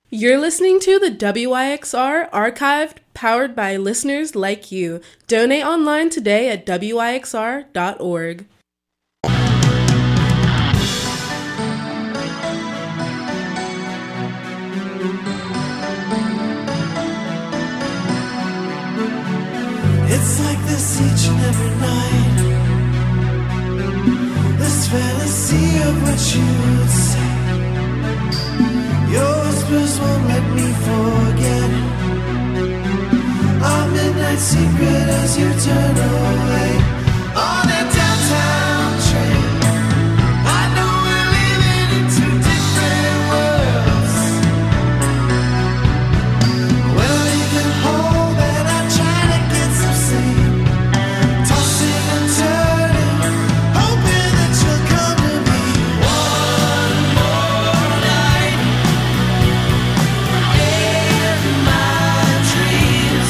You're listening to the WYXR Archived, powered by listeners like you. Donate online today at wyxr.org. It's like this each and every night. This fantasy of what you would say. Your whispers won't let me forget. Our midnight secret as you turn away. On that downtown train, I know we're living in two different worlds. Well, you can hold that I'm trying to get some sleep. Tossing and turning, hoping that you'll come to me. One more night in my dreams.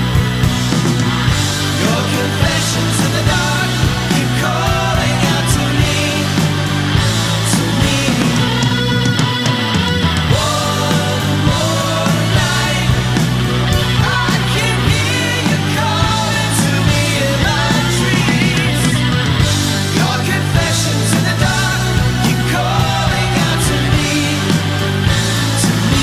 Your confessions in the dark keep calling out to me, to me. One more night, I can hear you calling to me in my dreams. Your confessions in the dark keep calling out to me, to me.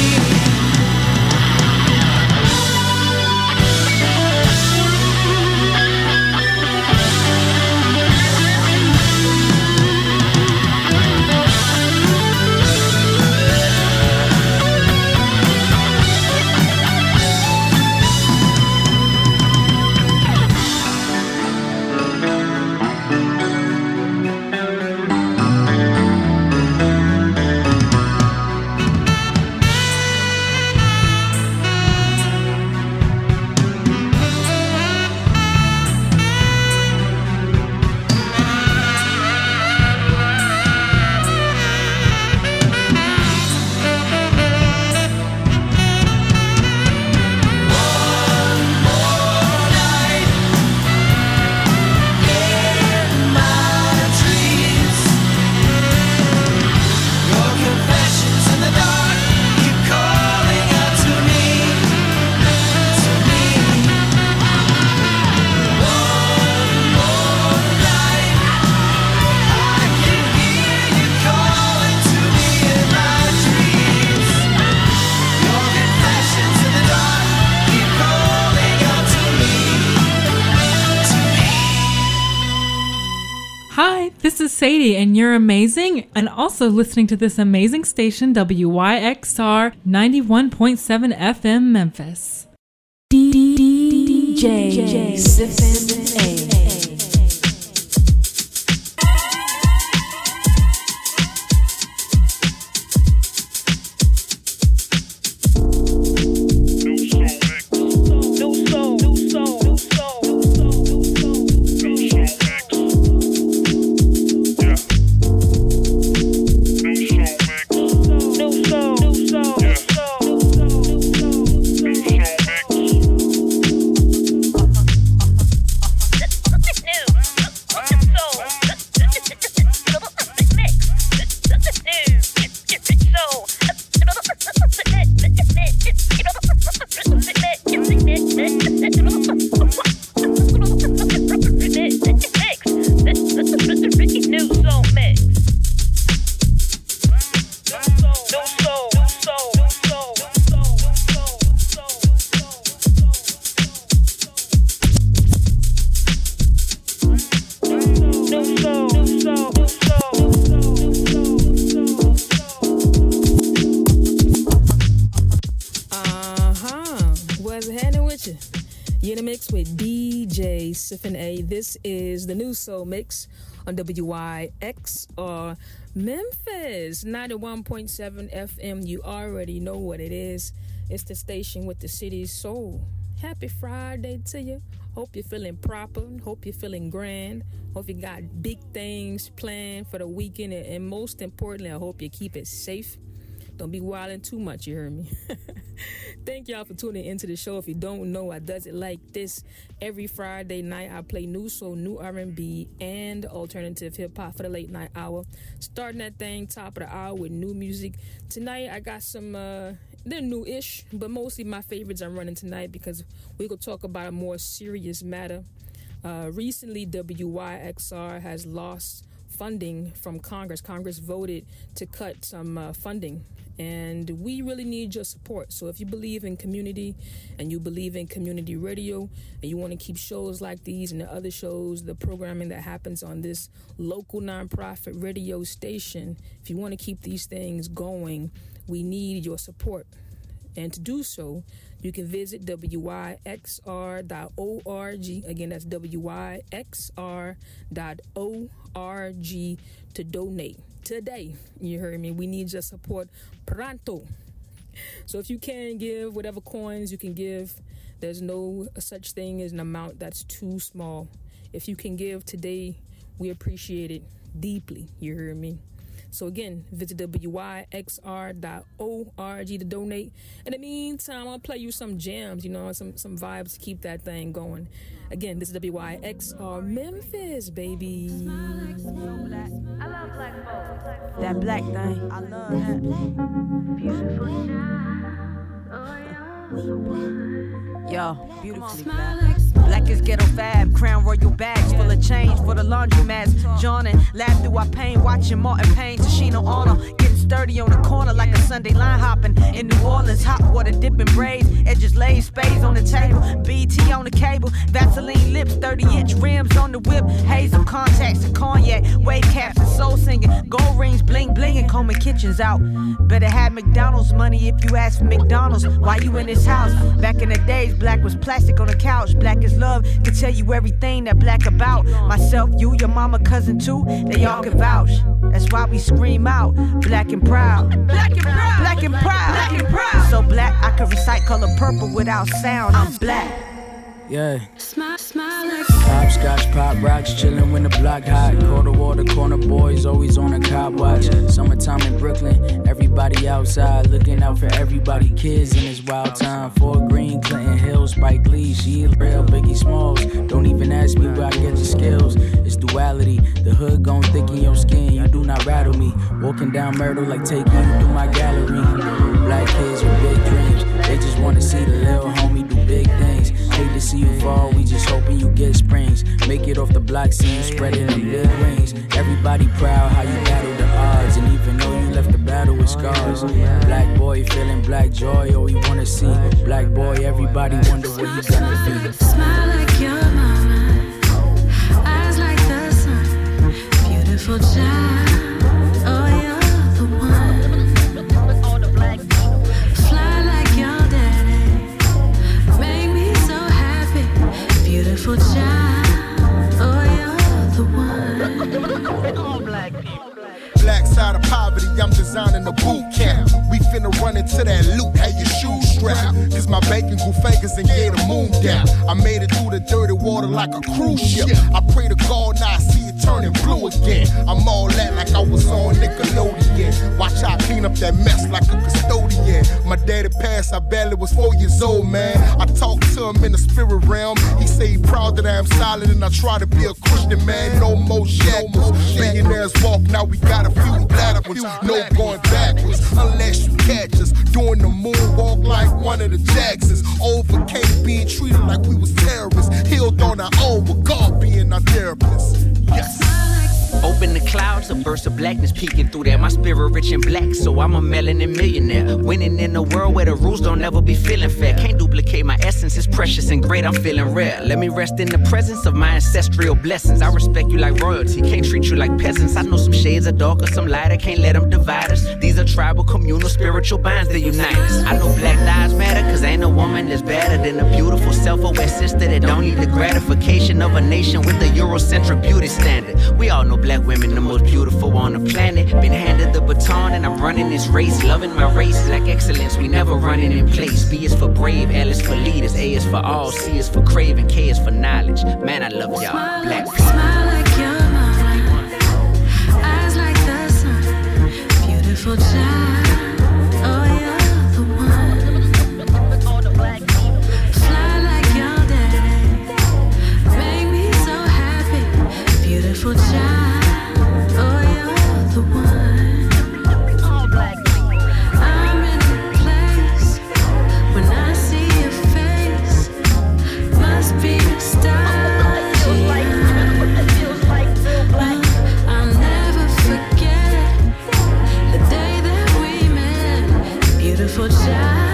Hi, this is Sadie, and you're amazing, and also listening to this amazing station, WYXR 91.7 FM Memphis. DJ Siffin A. Siffin A. This is the new Soul Mix on WYXR Memphis 91.7 FM. You already know what it is. It's the station with the city's soul. Happy Friday to you. Hope you're feeling proper. Hope you're feeling grand. Hope you got big things planned for the weekend. And most importantly, I hope you keep it safe. Don't be wilding too much, you heard me. Thank y'all for tuning into the show. If you don't know, I does it like this. Every Friday night, I play new soul, new R&B, and alternative hip-hop for the late night hour. Starting that thing top of the hour with new music. Tonight, I got some, they're new-ish, but mostly my favorites I'm running tonight because we're going to talk about a more serious matter. Recently, WYXR has lost funding from Congress. Congress voted to cut some funding. And we really need your support. So if you believe in community and you believe in community radio and you want to keep shows like these and the other shows, the programming that happens on this local nonprofit radio station, if you want to keep these things going, we need your support. And to do so, you can visit wyxr.org. Again, that's wyxr.org to donate. Today, you heard me, we need your support pronto. So if you can give whatever coins you can give, there's no such thing as an amount that's too small. If you can give today, we appreciate it deeply, you heard me. So again, visit wyxr.org to donate. In the meantime, I'll play you some jams, some vibes to keep that thing going. Again, this is WYXR Memphis, baby. I love black folks. That black thing, I love that. Beautiful child. Yo, beautifully black. Black is ghetto fab, Crown Royal bags full of change for the laundromats. John and laugh through our pain, watching Martin Payne, Tashina Honor, getting sturdy on the corner like a Sunday line hopping in New Orleans. Hot water dipping braids, edges laid, spades on the table, BT on the cable, Vaseline lips, 30-inch rims on the whip, hazel contacts and cognac, wave caps and soul singing, gold rings, bling bling and combing kitchens out. Better have McDonald's money if you ask for McDonald's. Why you in this house? Back in the days, black was plastic on the couch. Black is love, can tell you everything that black about. Myself, you, your mama, cousin too, they all can vouch. That's why we scream out, black and proud. Black and proud, black and proud, black and proud. So black, I can recite color purple without sound. I'm black. Yeah. Hopscotch, pop rocks, chillin' when the block hot. Quarter water, corner boys, always on a cop watch. Summertime in Brooklyn, everybody outside, looking out for everybody. Kids in this wild time. Fort Greene, Clinton Hill, Spike Lee, she real, Biggie Smalls. Don't even ask me where I get the skills. It's duality, the hood gon' thick in your skin. You do not rattle me. Walking down Myrtle like taking you through my gallery. Black kids with big dreams, they just wanna see the little homie do big things. Hate to see you fall, we just hoping you get springs. Make it off the block scene, spread it in big rings. Everybody proud how you battle the odds, and even though you left the battle with scars. Black boy feeling black joy, all we wanna see. Black boy, everybody wonder what he gonna be. Smile like your mama, eyes like the sun, beautiful child. Oh, you're the one. Fly like your daddy, make me so happy. Beautiful child, oh, you're the one. Black side of poverty, I'm designing a boot camp. We finna run into that loop, have your shoes strapped. Cause my bacon grew fingers and gave the moon down. I made it through the dirty water like a cruise ship. I pray to God now I see it turning blue again. I'm all that like I was on Nickelodeon. Watch I clean up that mess like a custodian. My daddy passed, I barely was 4 years old, man. I talked to him in the spirit realm. He say he proud that I'm solid and I try to be a Christian, man. No more shackles. Millionaires walk, now we got a few black ones. No going backwards unless you catch us doing the moonwalk like one of the Jacksons. Overcame being treated like we was terrorists. Healed on our own with God being our therapist. Yes. Open the clouds, a burst of blackness peeking through there. My spirit rich and black, so I'm a melanin millionaire. Winning in a world where the rules don't ever be feeling fair. Can't duplicate my essence, it's precious and great, I'm feeling rare. Let me rest in the presence of my ancestral blessings. I respect you like royalty, can't treat you like peasants. I know some shades are darker, some lighter, can't let them divide us. These are tribal, communal, spiritual bonds that unite us. I know black lives matter, cause ain't a woman that's better than a beautiful, self-aware sister that don't need the gratification of a nation with a Eurocentric beauty standard. We all know black women the most beautiful on the planet. Been handed the baton and I'm running this race. Loving my race like excellence, we never running in place. B is for brave, L is for leaders, A is for all, C is for craving, K is for knowledge. Man, I love y'all, black people. Smile like your mama, eyes like the sun, beautiful child. beautiful child.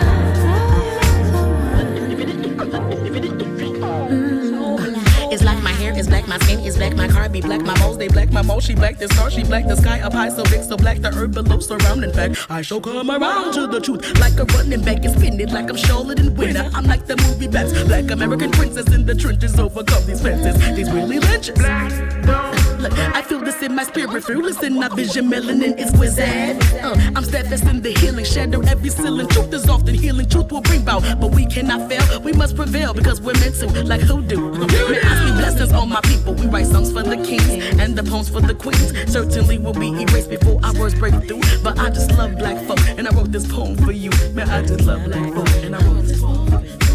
It's like my hair is black, my skin is black, my car be black, my balls they black, my mole she black, the star she black, the sky up high so big so black, the earth below surrounding fact. I shall come around to the truth like a running back and spin it like I'm Charlotte and Winner. I'm like the movie bats, black American princess in the trenches, overcome these fences, these really lynches. Look, I feel this in my spirit, fearless in my vision, melanin is wizard. I'm steadfast in the healing, shadow every ceiling. Truth is often healing, truth will bring about, but we cannot fail, we must prevail because we're meant to, like hoodoo. May I speak blessings on my people, we write songs for the kings and the poems for the queens. Certainly will be erased before our words break through, but I just love black folk, and I wrote this poem for you. Man, I just love black folk, and I wrote this poem for you.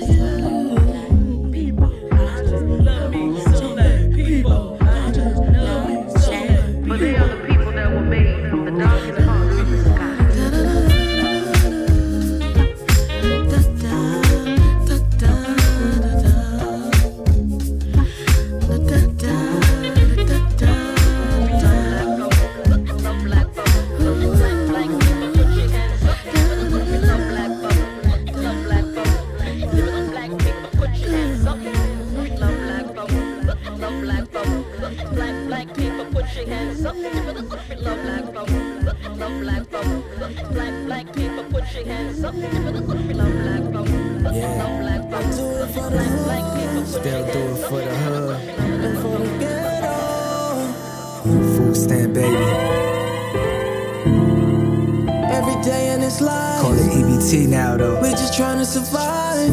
But they are the people that were made from the darkest parts of the sky. Black people, put your hands up. Love black folk. Love black folk. Black people, put your hands up. Love black folk. Love black folk. Do it for the hood. Still do it for the hood. And for the ghetto. Food stand, baby. Every day in this life. Call it EBT now, though. We just trying to survive.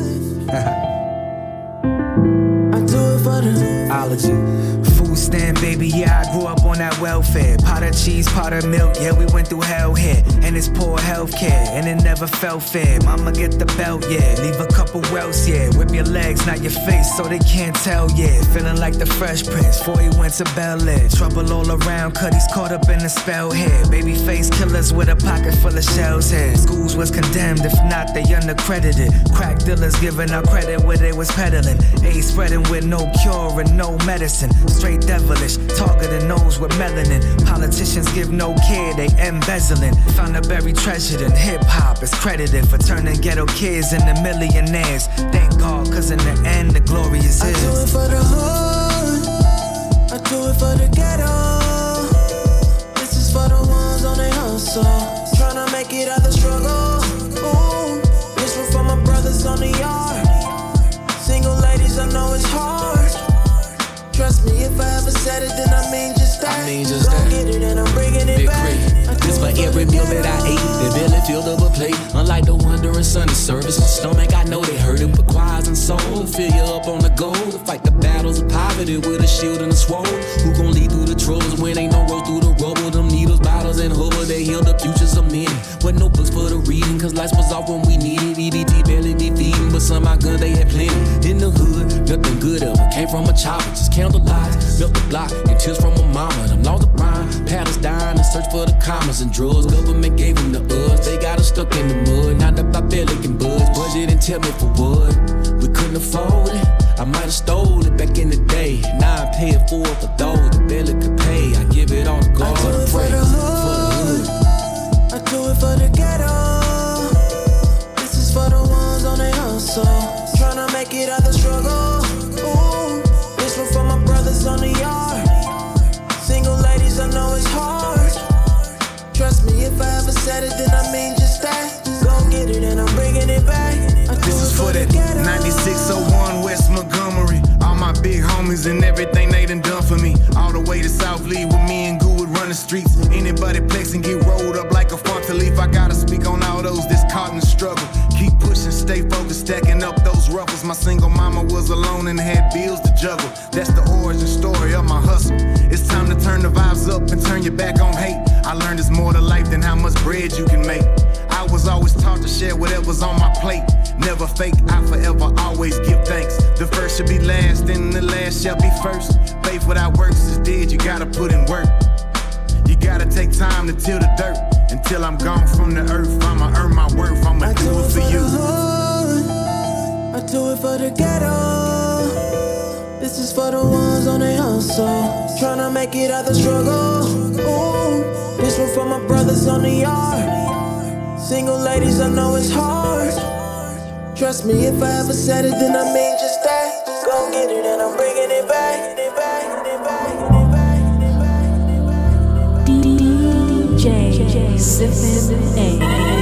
I do it for the ology. Food stand, baby, yeah, I grew up on that welfare. Pot of cheese, pot of milk, yeah, we went through hell here. And it's poor healthcare, and it never felt fair. Mama get the belt, yeah, leave a couple welts, yeah. Whip your legs, not your face, so they can't tell, yeah. Feeling like the Fresh Prince, before he went to Bel Air. Trouble all around, cut he's caught up in the spell here. Baby face killers with a pocket full of shells here. Schools was condemned, if not, they undercredited. Crack dealers giving out credit where they was peddling. AIDS spreading with no cure and no medicine. Straight devilish, targeting those with melanin. Politicians give no care, they embezzling. Found a buried treasure in hip-hop is credited for turning ghetto kids into millionaires. Thank God, cause in the end the glory is his. I do it for the hood, I do it for the ghetto. This is for the ones on their hustle, tryna make it out the struggle. Ooh, this one for my brothers on the yard. Single ladies, I know it's hard. Trust me, if I ever said it, then I mean just that. Don't get it and I'm bringing it back. This for every meal that I ate, the belly filled up a plate. Unlike the wonder in Sunday service, my stomach, I know they hurt it, but choirs and soul fill you up on the go to fight the battles of poverty with a shield and a sword. Who gon' lead through the troubles when ain't no road through the rubble? Them needles, bottles, and hubble, they heal the futures of many. With no books for the reading, cause lights was off when we needed. EBT barely be feeding, but some of my guns they had plenty. In the hood, nothing good ever came from a chopper, just candlelights, milk the block, and tears from a mama. Them laws of crime, paddles dying and search for the commas and drugs. Government gave them the us, they got us stuck in the mud. Now that my belly can buzz, budget and tell me for what we couldn't afford it. I might have stole it back in the day. Now I pay it for those that barely could pay. I give it all to God and pray for the hood. I do it for the ghetto. This is for the ones on their hustle, tryna make it out the struggle. Ooh, this one for my brothers on the yard. Single ladies, I know it's hard. Trust me, if I ever said it, then I mean just that. Gon' get it and I'm bringing it back. This is for that 9601 West Montgomery. All my big homies and everything they done for me. All the way to South Lee with me and Goo would run the streets. Anybody flex and get rolled up like a frontal leaf. I gotta speak on all those that's caught in the struggle. Keep pushing, stay focused, stacking up those ruffles. My single mama was alone and had bills to juggle. That's the origin story of my hustle. It's time to turn the vibes up and turn your back on hate. I learned it's more to life than how much bread you can make. I was always taught to share whatever's on my plate. Never fake, I forever always give thanks. The first should be last and the last shall be first. Faith without works is dead, you gotta put in work. You gotta take time to till the dirt. Until I'm gone from the earth, I'ma earn my worth, I'ma do it for you. I do it for the ghetto. This is for the ones on their hustle, tryna make it out the struggle. Ooh, this one for my brothers on the yard. Single ladies, I know it's hard. Trust me, if I ever said it, then I mean just that. Gon' get it and I'm bringing it back. DJ Sippin' A.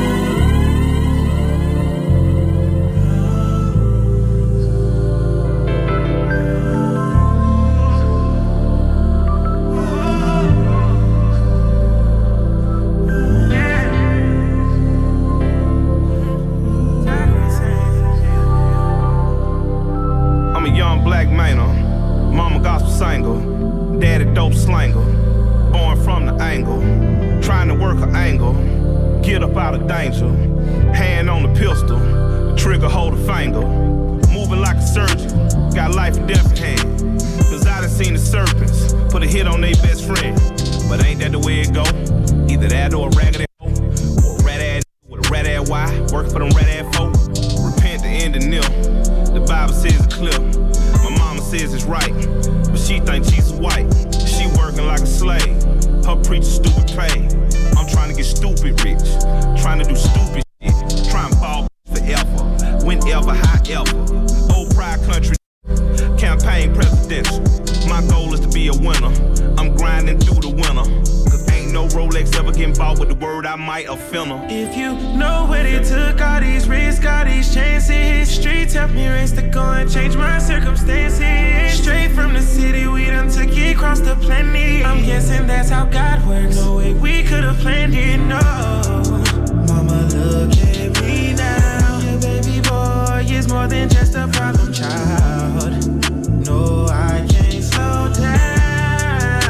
Danger, hand on the pistol, the trigger hold a finger, moving like a surgeon, got life and death in hand. Cause I done seen the serpents put a hit on their best friend, but ain't that the way it go? Either that or a ragged hoe, or a rat ass with a rat ass Y, working for them rat ass folk. Repent the end of nil. The Bible says it's clear. My mama says it's right, but she think Jesus white. She working like a slave. Her preacher stupid pay. I'm trying to get stupid rich, trying to do stupid shit, trying to ball forever, whenever, however. Old pride country, campaign presidential. My goal is to be a winner. I'm grinding through the winter. Cause ain't no Rolex ever getting bought with the word I might offend them. If you know where they took all these risks, all these chances, streets helped me race to go and change my circumstances. Straight from the city, we done took it across the planet. I'm guessing that's how God works. No way we could've planned it, no. Mama, look at me now. Your baby boy is more than just a problem child. No, I can't slow down.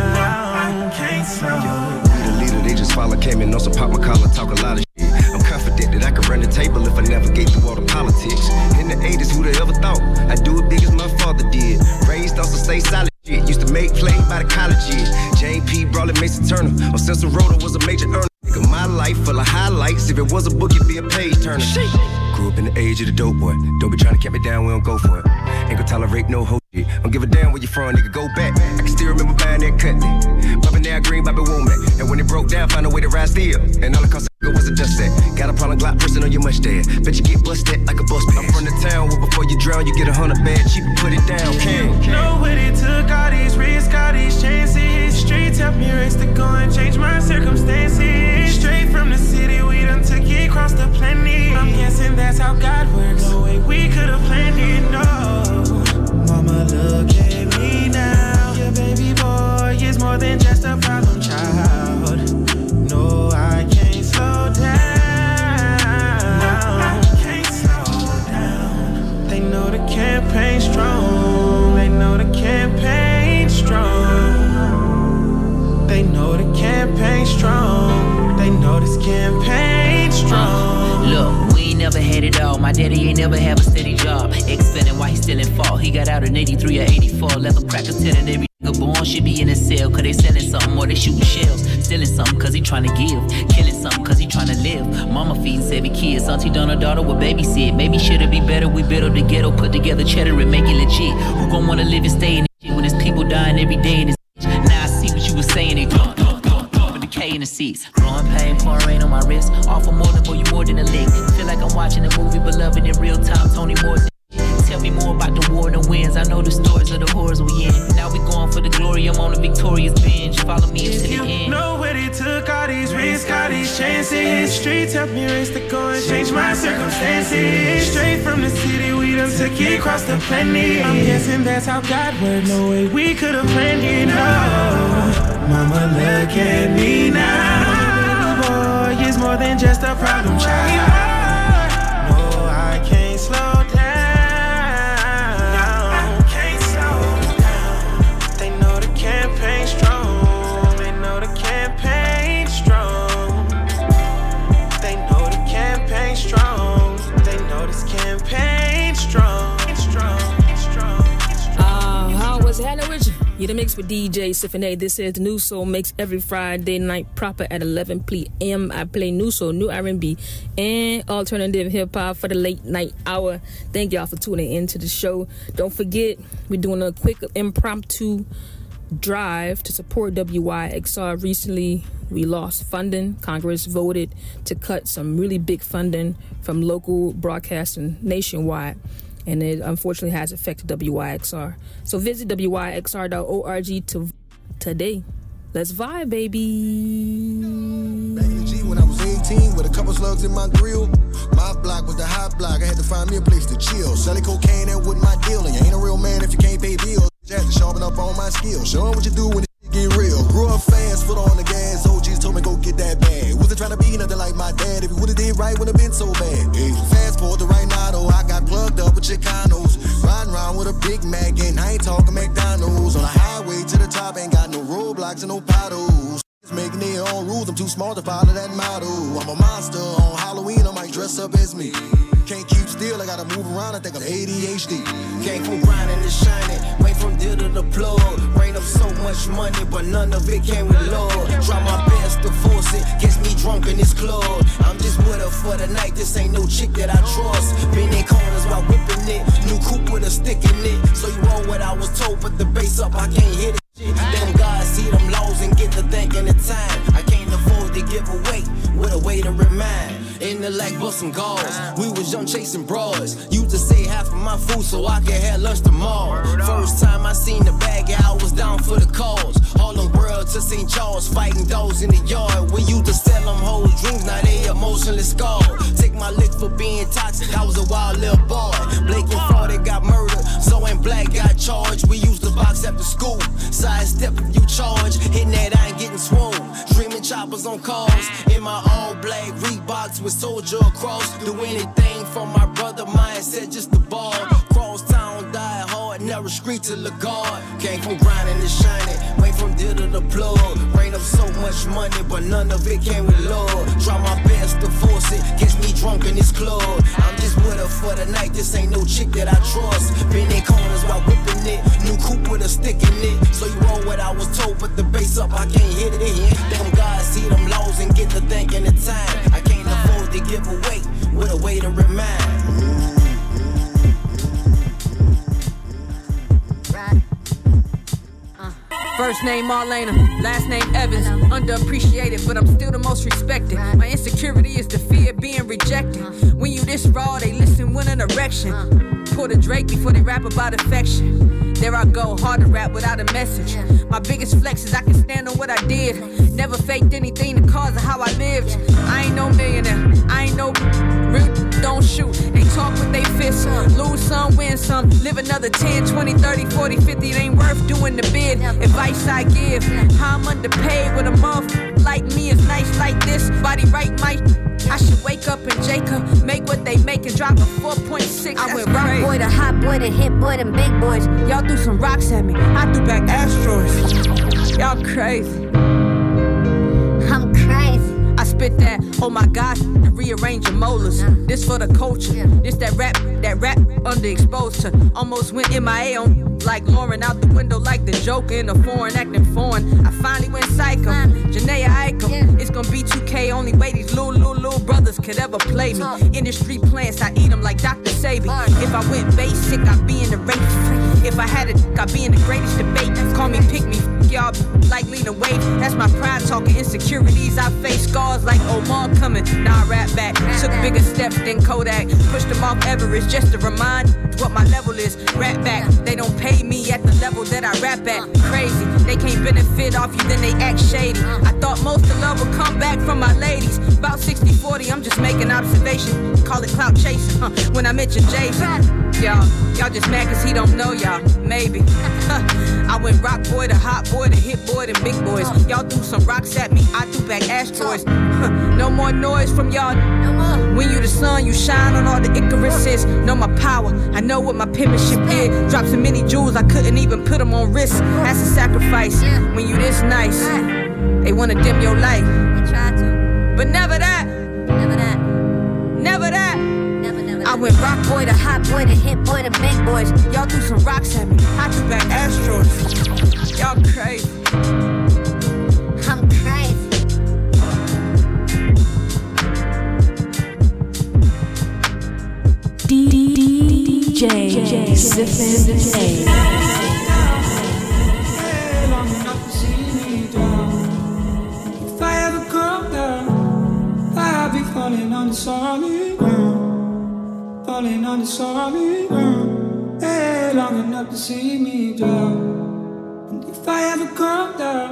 I can't slow down. The leader they just follow came in on some pop my collar, talk a lot of shit. I'm confident that I could run the table if I navigate through all the politics. In the 80s, who'd have ever thought I'd do it big as my father did? Raised on some stay solid shit. Used to make play by the college years. Jane P. Brawley, Mason Turner. On Cecil Rhoda was a major earner. Nigga, my life full of highlights. If it was a book, it'd be a page turner. Grew up in the age of the dope boy. Don't be trying to keep me down, we don't go for it. Ain't gonna tolerate no hoe shit. Don't give a damn where you from, nigga, go back. I can still remember buying that cutlet. Popping down green, Bobby Womack. And when it broke down, found a way to ride still. And all it cost a was a dust set. Got a problem, Glock person on your mustache. Bet you get busted like a bus pass. I'm from the town where before you drown, you get 100 bad cheap and put it down. Know where they took all these risks, all these chances. Streets helped me race to go and change my circumstances. Straight from the city, we done took it across the planet. I'm guessing that's how God works. No way we could've planned it, no. Mama, look at me now. Your baby boy is more than just a problem child. No, I can't slow down. I can't slow down. They know the campaign's strong. They know the campaign's strong. They know the campaign's strong. They know this campaign's strong. Look, we ain't never had it all. My daddy ain't never have a steady job. Ex-felon, why he still in fault? He got out in 83 or 84. Leather crackers telling every nigga born should be in a cell. Cause they selling something or they shooting shells. Stealing something cause he tryna give. Killing something cause he tryna live. Mama feeding 7 kids. Auntie done her daughter with babysit. Maybe should've be better. We build up the ghetto. Put together cheddar and make it legit. Who gon' wanna live and stay in this shit when there's people dying every day in this bitch? Now I see what you was saying. They doing decay in the seats. Growing pain, pouring rain on my wrist. All for more than boy, you more than a lick. Feel like I'm watching a movie, beloved in real time. Tony Moore's. Tell me more about the war and the wins. I know the stories of the horrors we in. Now we going for the glory. I'm on the victorious binge. Follow me until the end. Know where they took all these risks, all these chances. Streets helped me race to go and change my circumstances. Straight from the city, we done took it across the planet. I'm guessing that's how God works. No way we could've planned it, no. Mama, look at me now. Boy, it's more than just a problem child. No, I can't slow down. You the mix with DJ Sippin' A. This is the New Soul Mix every Friday night proper at 11 p.m. I play new soul, new R&B, and alternative hip-hop for the late night hour. Thank y'all for tuning in to the show. Don't forget, we're doing a quick impromptu drive to support WYXR. Recently, we lost funding. Congress voted to cut some really big funding from local broadcasting nationwide, and it unfortunately has affected WYXR. So visit wyxr.org today. Let's vibe, baby. Back in the G when I was 18 with a couple slugs in my grill. My block was the hot block. I had to find me a place to chill. Selling cocaine, that wasn't my deal. And you ain't a real man if you can't pay bills. I had to sharpen up all my skills. Show 'em what you do when it get real. Grew up fast, foot on the gas. OGs told me go get that bag. Wasn't trying to be nothing like my dad. If he would've did right, wouldn't have been so bad. Hey, fast forward to right now though, I got plugged up with Chicanos. Riding around with a Big Mac and I ain't talking McDonald's. On the highway to the top, ain't got no roadblocks and no potholes. Making their own rules, I'm too smart to follow that motto. I'm a monster, on Halloween I might dress up as me. Can't keep still, I gotta move around, I think I'm ADHD. Came from grinding to shining, went from deal to the plug. Rained up so much money, but none of it came with love. Try my best to force it, gets me drunk in this club. I'm just with her for the night, this ain't no chick that I trust. Been in corners while whipping it, new coupe with a stick in it. So you roll what I was told, but the bass up, I can't hit it. Them guys see them lows and get to thinking the time. I can't afford to give away with a way to remind. In the lag, bustin' gauze. We was young chasing bras. Used to save half of my food so I could have lunch tomorrow. First time I seen the bag, yeah, I was down for the cause. Harlem World to St. Charles, fighting dogs in the yard. We used to sell them whole dreams, now they emotionally scarred. Take my lick for being toxic, I was a wild little boy. Blake and Florida got murdered, so and Black got charged. We used to box after school, sidestep if you charge. Hitting that I ain't getting swole. Dreaming choppers on cars, in my all black Reeboks with soldier across. Do anything for my brother, mindset just the ball. Cross town, die hard, narrow street to Lagard. Came from grinding to shining, went from deal to the plug. Rained up so much money, but none of it came with love. Try my best to force it, gets me drunk in this club. I'm just with her for the night, this ain't no chick that I trust. Been in corners while whipping it, new coupe with a stick in it. So you roll what I was told, but the bass up, I can't hit it in. Them guys see them lows and get to thinking the time. I can't afford to give away with a way to remind. First name Marlena, last name Evans. Underappreciated, but I'm still the most respected. My insecurity is the fear of being rejected. When you this raw, they listen with an erection. Pull the Drake before they rap about affection. There I go, hard to rap without a message. My biggest flex is I can stand on what I did. Never faked anything the cause of how I lived. I ain't no millionaire, I ain't no real, don't shoot. They talk with they fists, lose some, win some. Live another 10, 20, 30, 40, 50. It ain't worth doing the bid. Advice I give, how I'm underpaid with a motherfucker like me is nice like this. Body right, my I should wake up in Jacob, make what they make and drop a 4.6. I went rock boy to hot boy to hit boy to big boys. Y'all threw some rocks at me, I threw back asteroids. Y'all crazy. I'm crazy. I spit that, oh my gosh, and rearrange your molars. This for the culture, this that rap underexposed to. Almost went MIA on like Lauren, out the window like the Joker in a foreign acting foreign. I finally went psycho, Janaea Aiko. It's gonna be 2K, only way these little brothers could ever play me. Industry plants, I eat them like Dr. Sabi. If I went basic, I'd be in the race. If I had it, I'd be in the greatest debate. Call me pick me, y'all like Lena Waithe. That's my pride talking insecurities. I face scars like Omar coming. Now I rap back. Took bigger steps than Kodak. Pushed them off Everest just to remind what my level is. Rap back. They don't pay me at the level that I rap at. Crazy. They can't benefit off you, then they act shady. I thought most of love would come back from my ladies. About 60-40, I'm just making observation. Call it clout chasing. When I mention Jason. Y'all just mad cause he don't know y'all. Maybe. I went rock boy to hot boy to hit boy to big boys. Y'all threw some rocks at me, I threw back asteroids. No more noise from y'all. When you the sun, you shine on all the Icaruses. Know my power, I know what my penmanship is. Dropped so many jewels, I couldn't even put them on wrist. That's a sacrifice. When you this nice, they wanna dim your light. They try to, but never that. Never that. Never that. I went rock boy to hot boy to hit boy to big boys. Y'all threw some rocks at me, I threw back asteroids. Y'all crazy. I'm crazy. DJ Sippin' falling on the solid ground, falling on the solid ground. Hey, long enough to see me drown. And if I ever come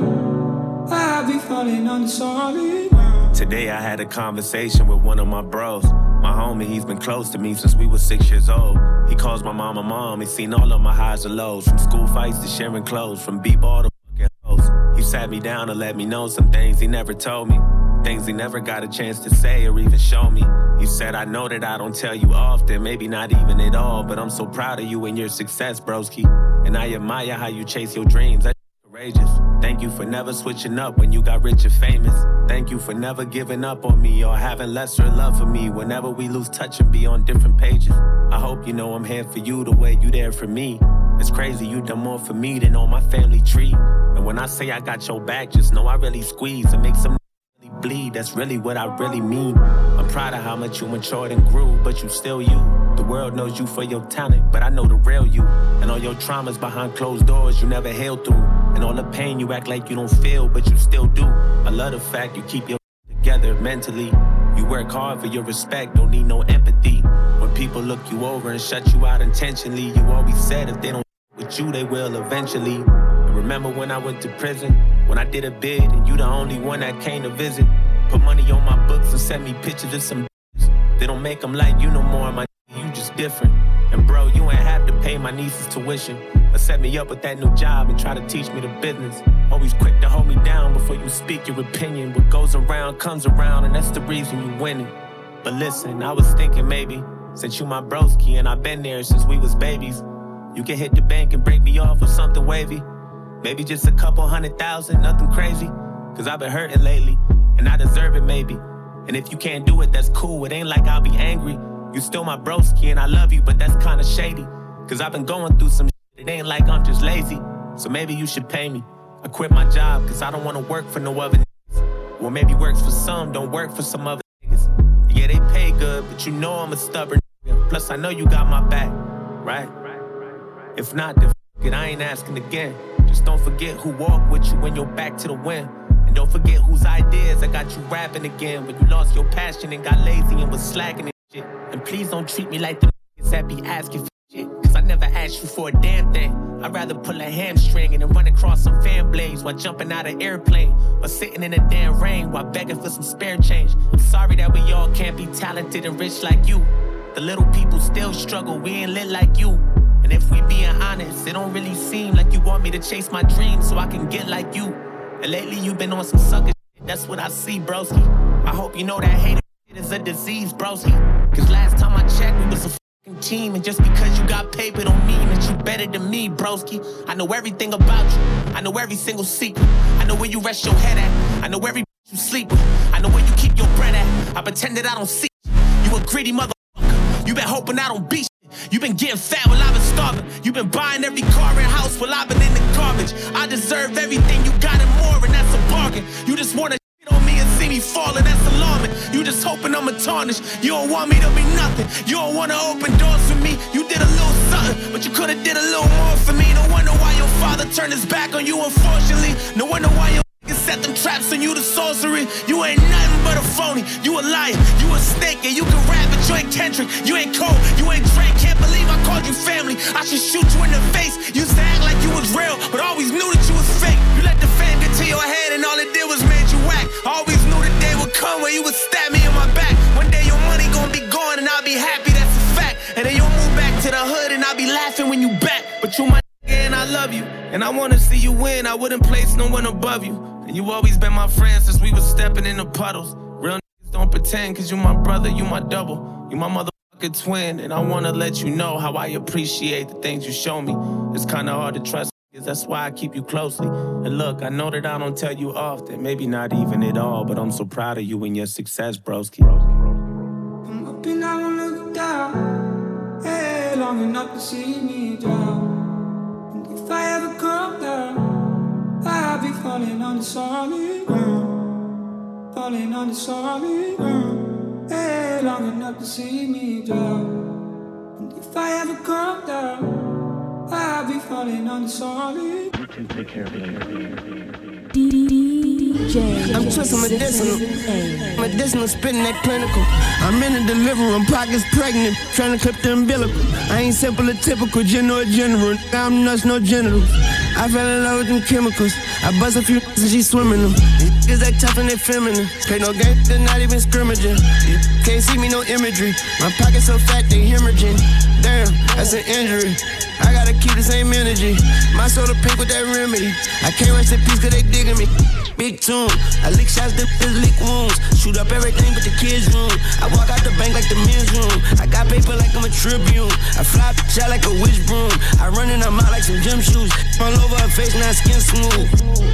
down, I'll be falling on the solid ground. Today I had a conversation with one of my bros. My homie, he's been close to me since we were 6 years old. He calls my mama mom. He's seen all of my highs and lows, from school fights to sharing clothes, from b-ball to fucking hoes. He sat me down to let me know some things he never told me, things he never got a chance to say or even show me. He said, I know that I don't tell you often, maybe not even at all, but I'm so proud of you and your success, broski. And I admire how you chase your dreams. That's courageous. Thank you for never switching up when you got rich and famous. Thank you for never giving up on me or having lesser love for me whenever we lose touch and be on different pages. I hope you know I'm here for you the way you there for me. It's crazy, you done more for me than on my family tree. And when I say I got your back, just know I really squeeze and make some really bleed. That's really what I really mean. I'm proud of how much you matured and grew, but you still you. The world knows you for your talent, but I know the real you. And all your traumas behind closed doors you never healed through. And all the pain you act like you don't feel, but you still do. I love the fact you keep your together mentally. You work hard for your respect, don't need no empathy. When people look you over and shut you out intentionally, you always said if they don't with you, they will eventually. And remember when I went to prison, when I did a bid and you the only one that came to visit. Put money on my books and sent me pictures of some bitches. They don't make them like you no more, my you just different. And bro, you ain't have to pay my niece's tuition or set me up with that new job and try to teach me the business. Always quick to hold me down before you speak your opinion. What goes around comes around, and that's the reason you winning. But listen, I was thinking maybe, since you my broski and I've been there since we was babies, you can hit the bank and break me off with something wavy. Maybe just a couple $100,000, nothing crazy. Cause I've been hurting lately, and I deserve it maybe. And if you can't do it, that's cool, it ain't like I'll be angry. You still my broski and I love you, but that's kinda shady. Cause I've been going through some shit, it ain't like I'm just lazy. So maybe you should pay me. I quit my job cause I don't wanna work for no other niggas. Well, maybe works for some, don't work for some other niggas. Yeah, they pay good, but you know I'm a stubborn nigga. Plus I know you got my back, right? If not, then f*** it, I ain't asking again. Just don't forget who walked with you when you're back to the wind. And don't forget whose ideas I got you rapping again. When you lost your passion and got lazy and was slacking and shit. And please don't treat me like the niggas that be asking for shit. Cause I never asked you for a damn thing. I'd rather pull a hamstring and then run across some fan blades while jumping out of airplane. Or sitting in the damn rain while begging for some spare change. I'm sorry that we all can't be talented and rich like you. The little people still struggle, we ain't lit like you. And if we being honest, it don't really seem like you want me to chase my dreams so I can get like you. And lately you've been on some sucker shit, that's what I see, broski. I hope you know that hate shit is a disease, broski. Cause last time I checked, we was a fucking team. And just because you got paper don't mean that you better than me, broski. I know everything about you, I know every single secret. I know where you rest your head at, I know every you sleep with. I know where you keep your bread at, I pretend that I don't see you. You a greedy motherfucker, you been hoping I don't beat you. You been getting fat while I've been starving. You been buying every car and house while I've been in the garbage. I deserve everything you got and more, and that's a bargain. You just wanna shit on me and see me falling, that's alarming. You just hoping I'm a tarnish. You don't want me to be nothing. You don't wanna open doors for me. You did a little something, but you could've did a little more for me. No wonder why your father turned his back on you, unfortunately. No wonder why your set them traps on you to sorcery. You ain't nothing but a phony. You a liar, you a snake, and you can rap, but you ain't Kendrick. You ain't Cole, you ain't Drake. Can't believe I called you family. I should shoot you in the face. Used to act like you was real, but always knew that you was fake. You let the fame get to your head, and all it did was made you whack. Always knew the day would come where you would stab me in my back. One day your money gonna be gone, and I'll be happy, that's a fact. And then you'll move back to the hood, and I'll be laughing when you back. But you my nigga, and I love you, and I wanna see you win. I wouldn't place no one above you. And you always been my friend since we was stepping in the puddles. Real niggas don't pretend, cause you my brother, you my double. You my motherfucking twin, and I wanna let you know how I appreciate the things you show me. It's kinda hard to trust, that's why I keep you closely. And look, I know that I don't tell you often, maybe not even at all, but I'm so proud of you and your success, broski. I'm up and I won't look down. Hey, long enough to see me drown. And if I ever come down, I'll be falling on the solid ground, falling on the solid ground. Hey, long enough to see me drown. And if I ever come down, I'll be falling on the solid. DJ I'm twisting medicinal, spitting that clinical. I'm in the delivery room, pockets pregnant, trying to clip the umbilical. I ain't simple or typical, general. I'm nuts, no genitals. I fell in love with them chemicals. I bust a few and she swimming them. These that tough and they feminine. Play no game, they're not even scrimmaging. Can't see me, no imagery. My pockets so fat, they hemorrhaging. Damn, that's an injury. I gotta keep the same energy. My soda pink with that remedy. I can't rest in peace cause they digging me. Big tune, I lick shots, them lick wounds. Shoot up everything but the kids' room. I walk out the bank like the men's room. I got paper like I'm a Tribune. I fly shot like a witch broom. I run in them out like some gym shoes. All over her face, now skin smooth.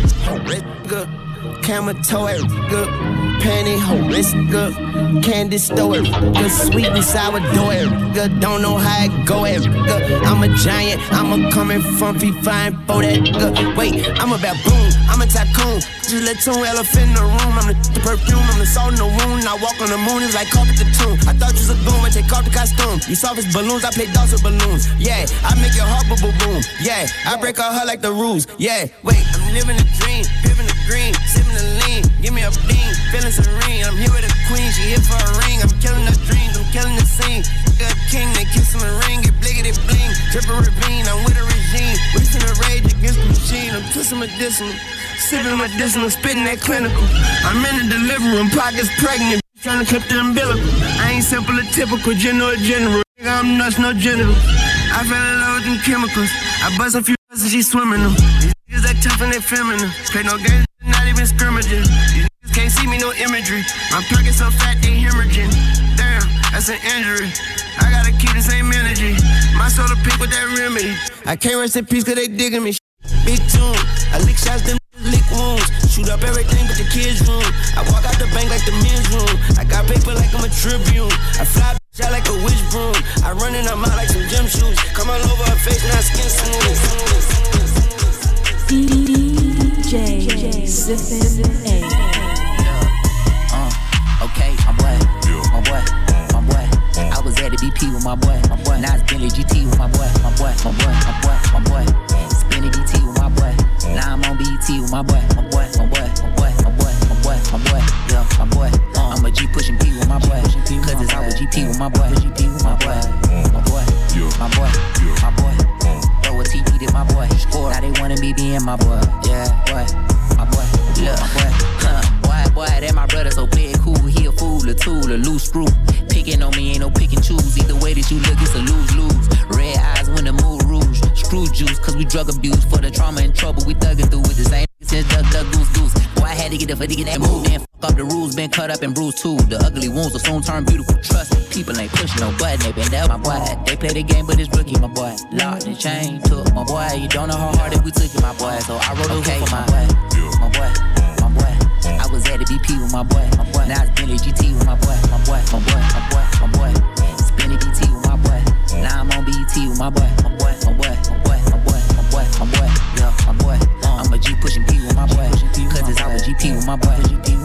Good. Camera toe it, good. Pantyhose, it's good. Candy store it, good. Sweet and sour dough it, good. Don't know how it go it, good. I'm a giant, I'm a coming from fine for that, good. Wait, I'm a baboon, I'm a tycoon. Just let two elephant in the room. I'm the perfume, I'm the salt in the wound. I walk on the moon, it's like carpet the tomb. I thought you was a goon, but take off the costume. You soft as balloons, I play dolls with balloons. Yeah, I make your heart boom boom. Yeah, I break her heart like the rules. Yeah, wait, I'm living a dream, living the green, sipping the lean. Give me a bean, feeling serene. I'm here with a queen, she here for a ring. I'm killing her dreams, I'm killing the scene. Got king, they kissing the ring, get bliggity bling. Dripping ravine, I'm with a regime. Wasting the rage against the machine. I'm twisting medicinal, sipping medicinal, spitting that clinical. I'm in the delivery room, pockets pregnant, trying to clip the umbilical. I ain't simple or typical, general. I'm nuts, no genitals. I fell in love with them chemicals. I bust a few and she swimming them. These niggas that tough and they feminine. Play no games, not even scrimmaging. These niggas can't see me, no imagery. My pockets so fat, they hemorrhaging. Damn, that's an injury. I gotta keep the same energy. My soda pink with that remedy. I can't rest in peace cause they digging me. Big tune, I lick shots, them lick wounds. Shoot up everything but the kids' room. I walk out the bank like the men's room. I got paper like I'm a Tribune. I fly shot like a witch broom. I run in them out like some gym shoes. Come all over her face, now skin smooth. DJ Sippin' A. Okay, my boy. I was at the BP with my boy. Now it's Bentley GT with my boy. Spinning DT with my boy. Now I'm on BET with my boy. Yeah, my boy. I'm a G pushing P with my boy. Cause it's always GP with my boy. My boy. Throw a TP to my boy. Now they wanna be being my boy. Yeah, boy. My boy. Look, boy, that my brother, so play it cool. He a fool, a tool, a loose screw. Picking on me ain't no pick and choose. Either way that you look, it's a lose-lose. Red eyes when the mood rouge. Screw juice, cause we drug abuse. For the trauma and trouble, we thugging through with the same since duck, goose. Boy, I had to get the foot to get that move. Then fuck up the rules, been cut up and bruised too. The ugly wounds will soon turn beautiful. Trust me, people ain't pushing no button. They been down, my boy. They play the game, but it's rookie, my boy. Locked and chain, took my boy. You don't know how hard that we took it, my boy. So I wrote okay for my boy. I was at the BP with my boy. Now it's Bentley GT with my boy. Spinning DT with my boy. Now I'm on BET with my boy. Yeah, my boy. I'm a G pushing P with my boy. Cause it's always GP with my boy.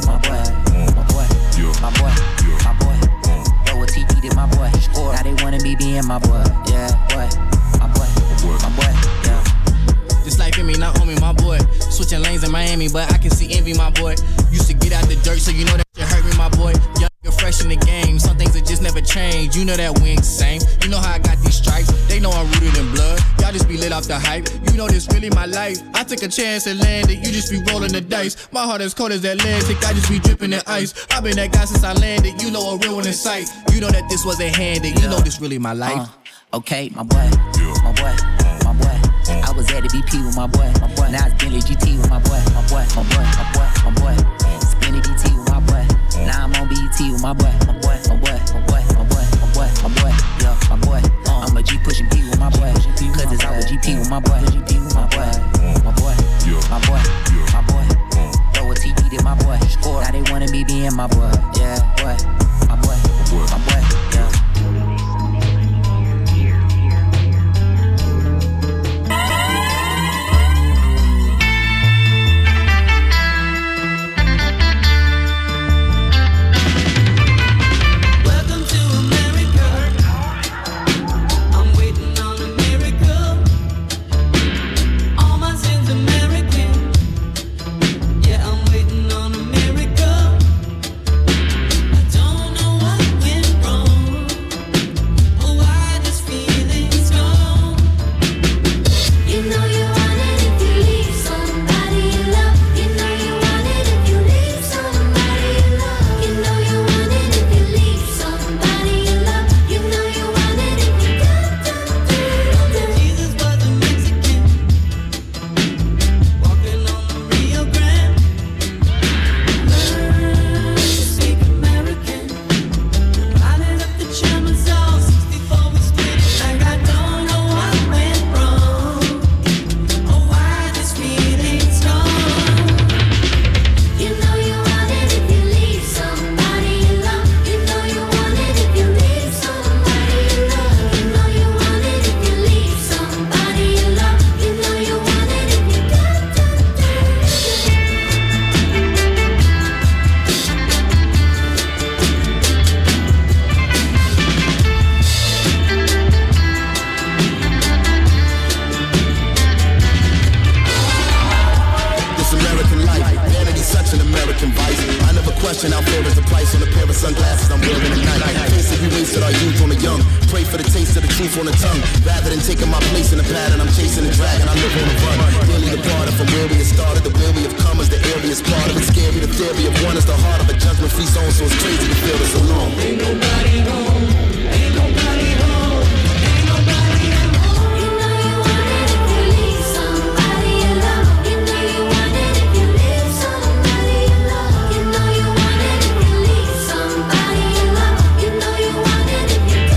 My boy. Throw a TP to my boy. Now they wanna be being my boy. Yeah, boy. My boy. Yeah. This life in me, not on me, my boy. Switching lanes in Miami, but I can see envy, my boy. Used to get out the dirt, so you know that shit hurt me, my boy. Young and fresh in the game, some things that just never change. You know that we ain't the same. You know how I got these stripes. They know I'm rooted in blood. Y'all just be lit off the hype. You know this really my life. I took a chance and landed. You just be rolling the dice. My heart is cold as Atlantic. I just be dripping in ice. I've been that guy since I landed. You know a real one in sight. You know that this wasn't handed. You know this really my life. Okay, my boy. I was at the BP with my boy. Now it's Bentley GT with my boy. Spinning DT with my boy. Now I'm on BET with my boy. Yeah, my boy. I'm a G pushing P with my boy. Cause it's always GP with my boy. My boy. Throw a TP to my boy. Now they wanna be being my boy. Yeah, boy. My boy. Yeah. sunglasses I'm wearing tonight. Face if we wasted our youth on the young. Pray for the taste of the truth on the tongue. Rather than taking my place in the pattern, I'm chasing the dragon. I live on the run. Nearly departed from where we had started. The where we have come is the area's part of it. Scary, the theory of one is the heart of a judgment-free zone. So it's crazy to feel this alone. Ain't nobody home. Ain't nobody home. Ain't nobody home. You know you want it if you leave somebody alone. You know you want it if you leave somebody alone. You know you want it if you leave somebody alone. You know you want it if you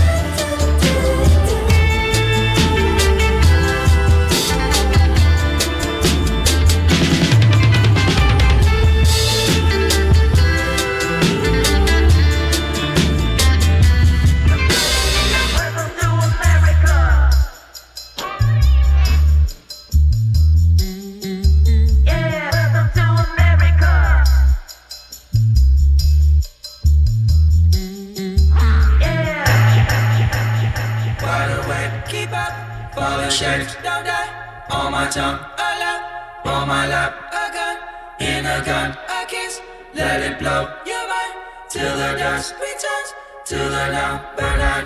don't die. On my tongue, a lap. On my lap, a gun. In a gun, a kiss. Let it blow your mind till the dust returns to the number 9.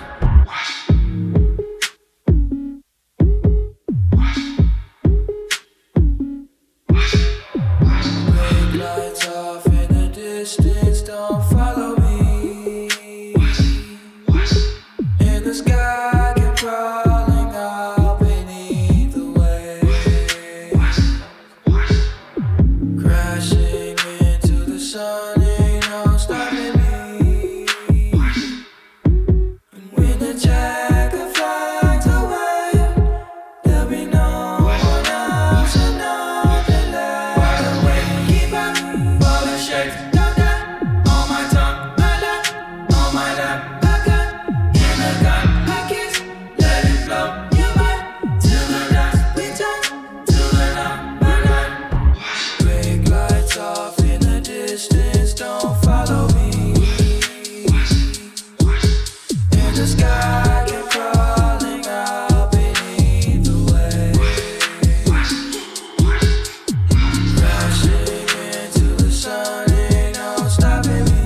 Brake lights off in the distance, don't follow me. In the sky, keep crawling out beneath the waves. Crashing into the sun, ain't no stopping me. And when the checker flies away, there'll be no one else and nothing left. Wide awake, keep up, falling shapes, don't die. On my tongue, my lap, on my lap, a gun. In a gun, a kiss, let it flow your mind till the dust returns to the number 9. Brake lights off in the distance, don't follow me. In the sky, keep crawling out beneath the waves. Crashing into the sun, ain't no stopping me.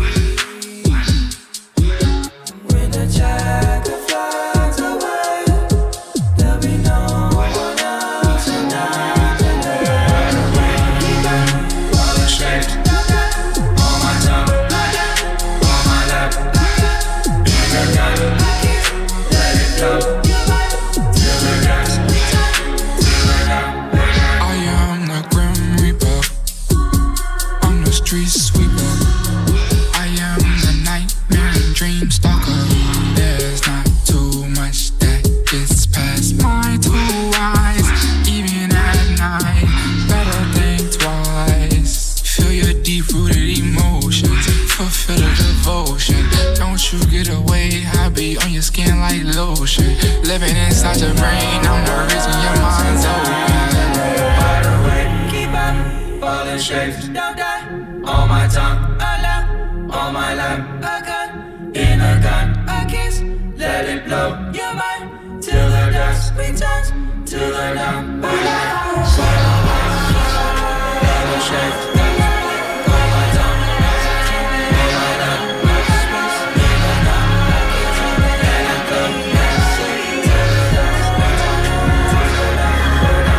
When the checker flies away, there'll be no one else and nothing left. Keep up, falling shapes, don't die. On my tongue, my lap, on my lap, in the gun, I kiss, let it flow your mind till the dust returns to the number 9. I am the Grim Reaper. I'm the street sweeper. I am the nightmare and dream stalker. There's not too much that gets past my 2 eyes. Even at night, better think twice. Feel your deep-rooted emotions. Fulfill the devotion. Don't you get away, I be on your skin like lotion. Living inside your brain, I'm the reason your mind's open. Wide awake, keep up, falling shapes, don't die. On my tongue, a lap, on my lap, a gun. In a gun, a kiss, let it blow your mind till the dust returns to the number 9. Falling shapes, don't die. On my tongue, on my lap, a gun. In a gun, a kiss, let it blow your mind till the dust returns to the number 9.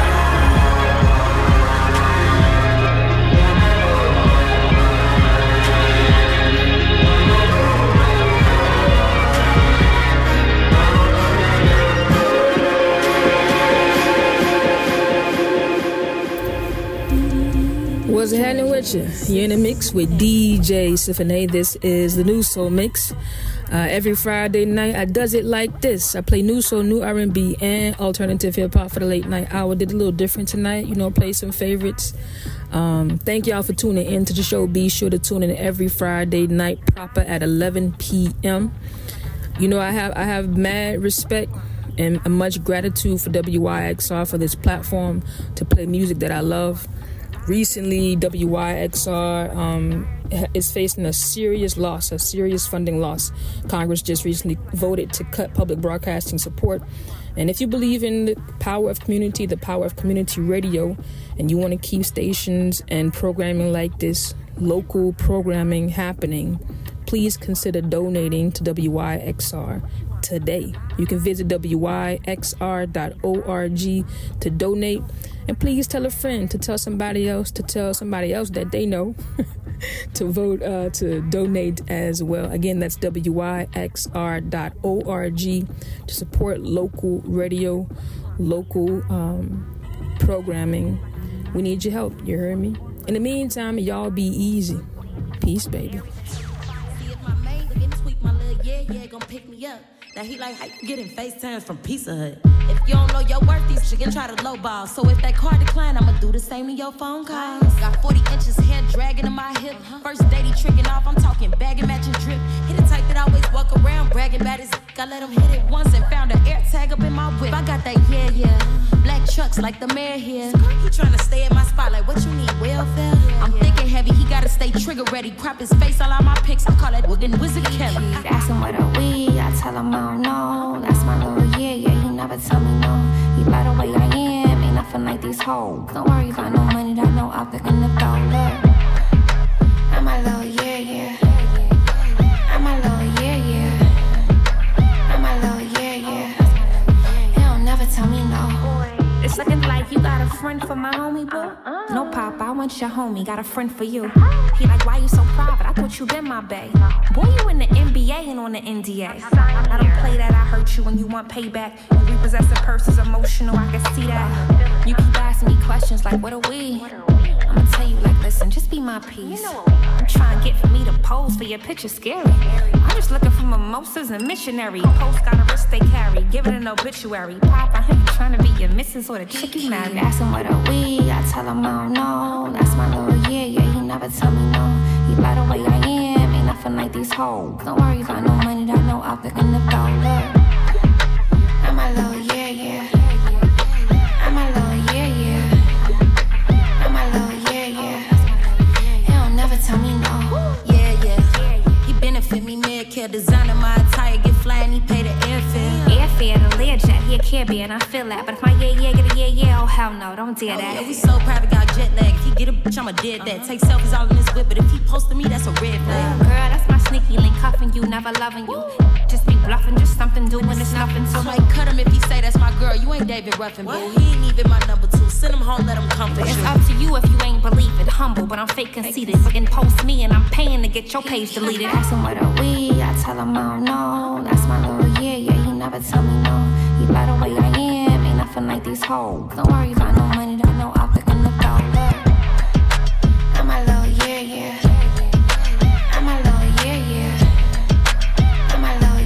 What's happening with you? You're in a mix with DJ Symphony. This is the New Soul Mix. Every Friday night, I does it like this. I play new soul, new R&B, and alternative hip-hop for the late night hour. Did a little different tonight, play some favorites. Thank y'all for tuning in to the show. Be sure to tune in every Friday night proper at 11 p.m. I have mad respect and much gratitude for WYXR for this platform to play music that I love. Recently, WYXR is facing a serious funding loss. Congress just recently voted to cut public broadcasting support. And if you believe in the power of community, the power of community radio, and you want to keep stations and programming like this, local programming happening, please consider donating to WYXR today. You can visit wyxr.org to donate. And please tell a friend to tell somebody else that they know to vote, to donate as well. Again, that's wyxr.org to support local radio, local programming. We need your help. You heard me? In the meantime, y'all be easy. Peace, baby. Gonna pick me up. Now he like, how you getting FaceTimes from Pizza Hut? If you don't know your worth, these shit can try to lowball. So if that card decline, I'ma do the same to your phone calls. Got 40 inches hair dragging in my hip. First date he tricking off, I'm talking bag and matching drip. He the type that always walk around bragging about his I let him hit it once and found an air tag up in my whip. I got that black trucks like the mayor here. He tryna stay at my spot like what you need, welfare? I'm thick and heavy, he gotta stay trigger ready. Crop his face all out my pics, I call that Wooden Wizard Kelly. Ask him what are we, I tell him I don't know. That's my little he never tell me no. He by the way I am, ain't nothing like these hoes. Don't worry about no money, that no optic in the dollar. I'm a little I'm a little I'm a little He don't never tell me no. It's looking like you got a friend for my homie, boo. No, Pop, I want your homie, got a friend for you. He like, why you so private? I thought you been my bae. Boy, you in the NBA and on the NDA. I don't play that, I hurt you when you want payback. You repossess a person's emotional, I can see that. You keep asking me questions like, what are we? I'ma tell you like, listen, just be my piece. I'm trying to get for me to pose for your picture scary. I'm just looking for mimosas and missionary. Post got a wrist they carry, give it an obituary. Pop, I hear you trying to be your missus or the chick you married. Ask him what are we, I tell him I don't know. That's my little he never tell me no. He by the way I am, ain't nothing like these hoes. Don't worry about no money, that no optic in the dollar. I'm a little I'm a little I'm a little He don't never tell me no. He benefit me, Medicare, designing my attire, get fly and he pay the airfare. Airfare, the Learjet, he a Caribbean, and I feel that. But if my get a oh hell no, don't dare that. We so private, got jet lag. If he get a bitch, I'ma dead that. Take selfies all in this whip, but if he posting me, that's a red flag. Girl, that's my sneaky link, cuffing you, never loving you. Just be bluffing, just something doing, it's nothing to I might cut him if he say that's my girl. You ain't David Ruffin, boo. He ain't even my number 2. Send him home, let him comfort you. It's up to you if you ain't believe it. Humble, but I'm fake conceited. Fucking post me and I'm paying to get your page deleted. Ask him what are we, I tell him I don't know. That's my little he never tell me no. He by the way I am, ain't nothing like these hoes. Don't worry about no money, that no optic in the dollar. I'm a little I'm a little I'm a little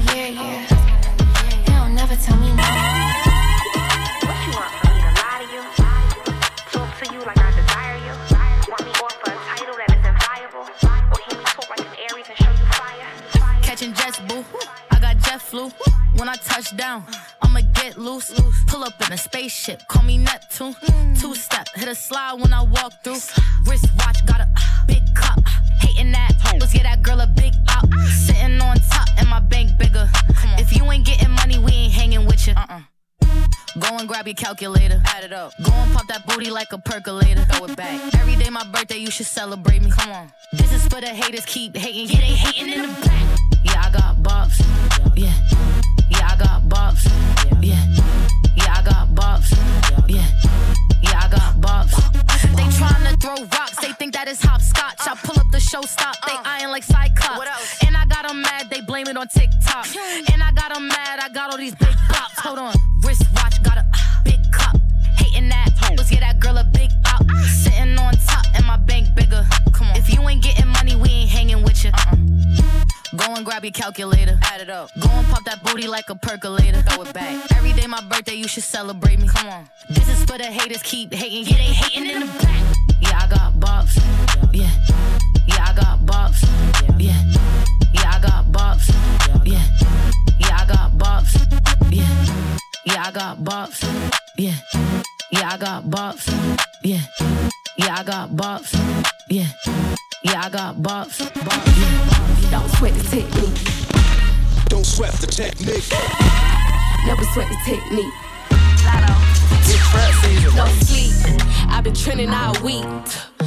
He don't never tell me no. What you want for me to lie to you? Talk to you like I desire you? Want me off for a title that isn't viable? Or hear me talk like an Aries and show you fire? Catching jets, boo. I got jet flu. When I touch down, I'ma get loose. Pull up in a spaceship, call me Neptune. 2-step, hit a slide when I walk through. Wristwatch, got a big cup. Hating that, let's get that girl a big out. Sitting on top and my bank bigger. If you ain't getting money, we ain't hanging with you. Go and grab your calculator, add it up. Go and pop that booty like a percolator. Throw it back. Every day my birthday, you should celebrate me. Come on. This is for the haters, keep hating. Yeah, they hating in the back. Yeah, I got bops. Yeah. Yeah, I got bops. Yeah. Yeah, I got bops. Yeah. Yeah, I got bops. They tryna throw rocks, they think that is hopscotch. I pull up the show stop, they eyeing like Cyclops. And I got them mad, they blame it on TikTok. And I got them mad, I got all these big bops. Hold on, wristwatch, got a big cup. Hating that, let's get that girl a big out. Sitting on top and my bank bigger. Come on. If you ain't getting money, we ain't hanging with you. Go and grab your calculator, add it up. Go and pop that booty like a percolator. Throw it back. Every day my birthday, you should celebrate me. Come on. This is for the haters, keep hating. Yeah, they hating in the back. Yeah, I got bops. Yeah. Yeah, I got bops. Yeah. Yeah, I got bops. Yeah. Yeah, I got bops. Yeah. Yeah, I got bops. Yeah. Yeah, I got bops. Yeah. Yeah, I got bops. Yeah. Yeah, I got bops. Yeah. Don't sweat the technique. Don't sweat the technique. Never sweat the technique. Don't sleep. I've been trending all week.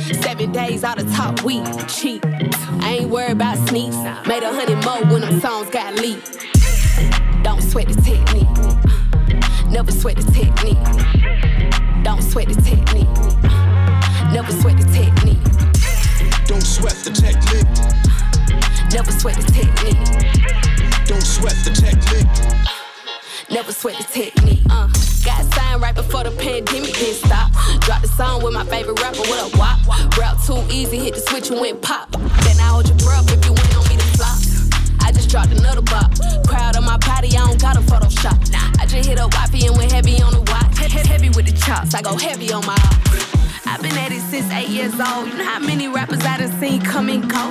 7 days out of top week, cheap. I ain't worried about sneaks. Made 100 more when them songs got leaked. Don't sweat the technique. Never sweat the technique. Don't sweat the technique. Never sweat the technique. Don't sweat the technique. Never sweat the technique. Don't sweat the technique. Never sweat the technique. Got signed right before the pandemic didn't stop. Dropped the song with my favorite rapper with a wop. Rap too easy, hit the switch and went pop. Then I hold your breath if you went on me to flop. I just dropped another bop. Crowd on my party, I don't got a Photoshop. I just hit a wifey and went heavy on the watch. Heavy with the chops, I go heavy on my ops. I've been at it since 8 years old. You know how many rappers I done seen come and go?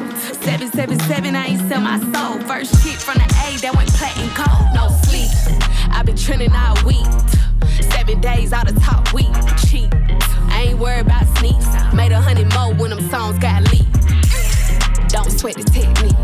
777, I ain't sell my soul. First hit from the A that went platinum cold. No sleep, I've been trending all week. 7 days out of top week, cheap. I ain't worried about sneaks. Made 100 more when them songs got leaked. Don't sweat the technique.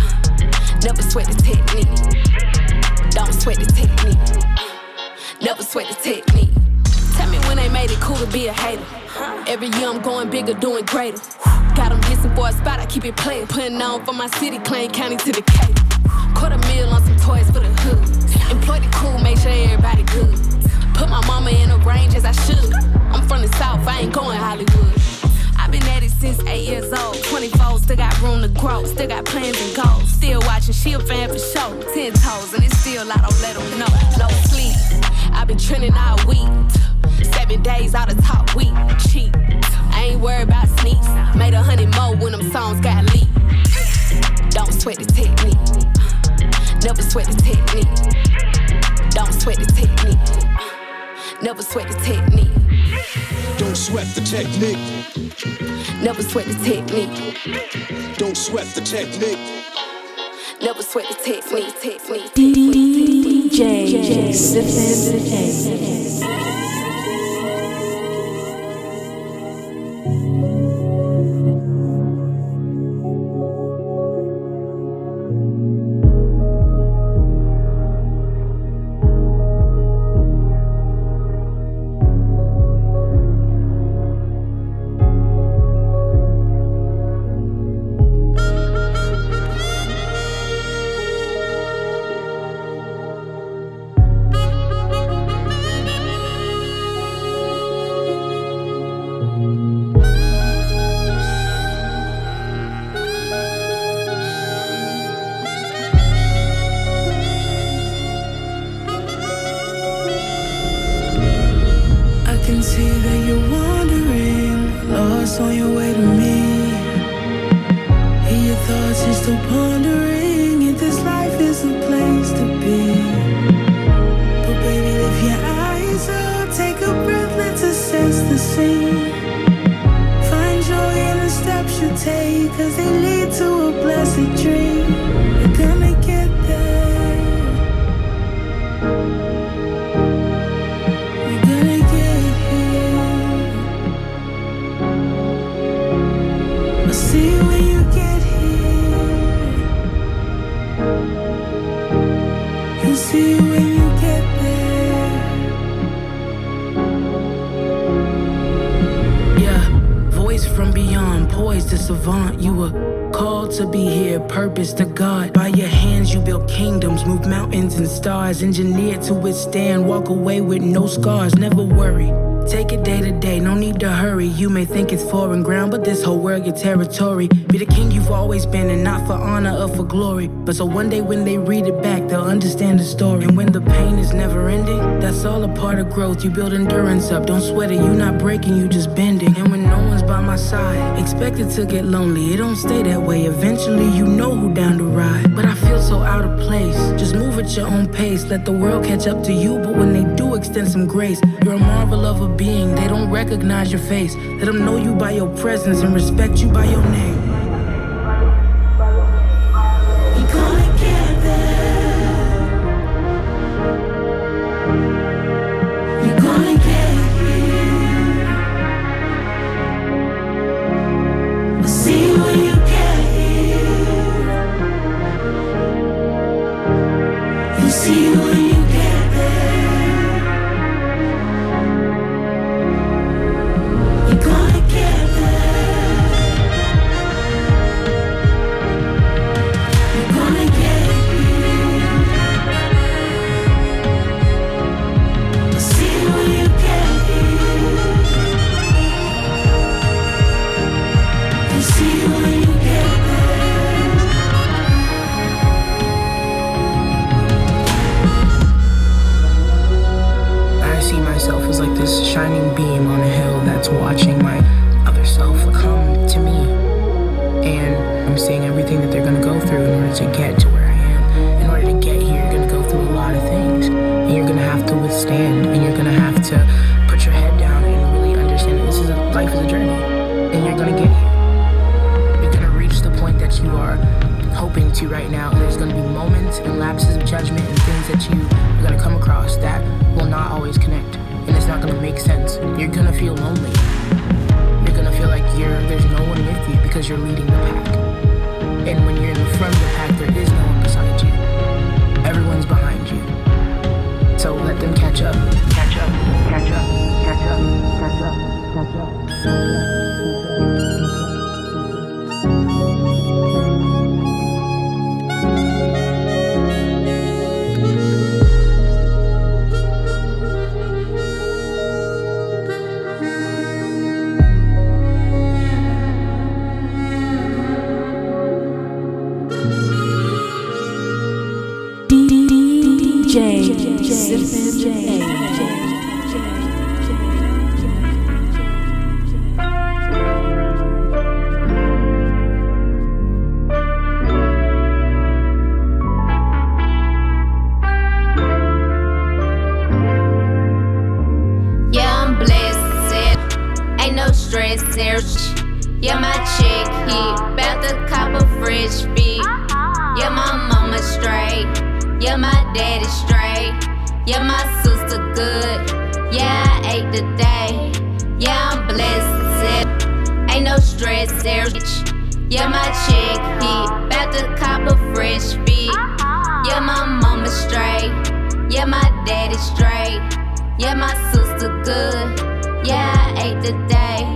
Never sweat the technique. Don't sweat the technique. Never sweat the technique. Tell me when they made it cool to be a hater. Every year I'm going bigger, doing greater. Got them hissing for a spot, I keep it playing. Putting on for my city, Clay County to Decatur. $250,000 on some toys for the hood. Employ the cool, make sure everybody good. Put my mama in a range as I should. I'm from the South, I ain't going Hollywood. I've been at it since 8 years old. 24, still got room to grow. Still got plans and goals. Still watching, she a fan for show. 10 toes, and it's still I don't let them know. No sleep, I've been trending all week. 7 days out of top week, cheap. I ain't worried about sneaks. Made 100 more when them songs got leaked. Don't sweat the technique. Never sweat the technique. Don't sweat the technique. Never sweat the technique. Don't sweat the technique. Never sweat the technique. Don't sweat the technique. Never sweat the technique. DJ Sippin'. Savant, you were called to be here, purpose to God. By your hands you built kingdoms, move mountains and stars, engineered to withstand, walk away with no scars. Never worry, take it day to day, no need to hurry. You may think it's foreign ground, but this whole world your territory. Be the king you've always been, and not for honor or for glory. But so one day when they read it back, they'll understand the story. And when the pain is never ending, that's all a part of growth. You build endurance up, don't sweat it, you not breaking, you just bending. And when no one's by my side, expect it to get lonely. It don't stay that way, eventually you know who down to ride. But I feel so out of place, just move at your own pace. Let the world catch up to you, but when they do, extend some grace. You're a marvel of a being, they don't recognize your face. Let them know you by your presence and respect you by your name. We're gonna get there. We're gonna get here. We'll see when you get here. You'll see when you get there. We're gonna get there. this shining beam on a hill that's watching my other self come to me. And I'm seeing everything that they're gonna go through in order to get to where I am. In order to get here, you're gonna go through a lot of things. And you're gonna have to withstand, and you're gonna have to put your head down and really understand that life is a journey. And you're gonna get here. You're gonna reach the point that you are hoping to right now. And there's gonna be moments and lapses of judgment and things that you're gonna come across that will not always connect. And it's not gonna make sense. You're gonna feel lonely. You're gonna feel like there's no one with you because you're leading the pack. And when you're in the front of the pack, there is no one beside you. Everyone's behind you. So let them catch up. Catch up. Catch up. Catch up. Catch up. Catch up. Yeah, my chick hit, bout to cop a fresh fit. Yeah, my mama straight, yeah, my daddy straight. Yeah, my sister good, yeah, I ate today. Yeah, I'm blessed, ain't no stress there. Yeah, my chick hit, bout to cop a fresh fit. Yeah, my mama straight, yeah, my daddy straight. Yeah, my sister good, yeah, I ate today.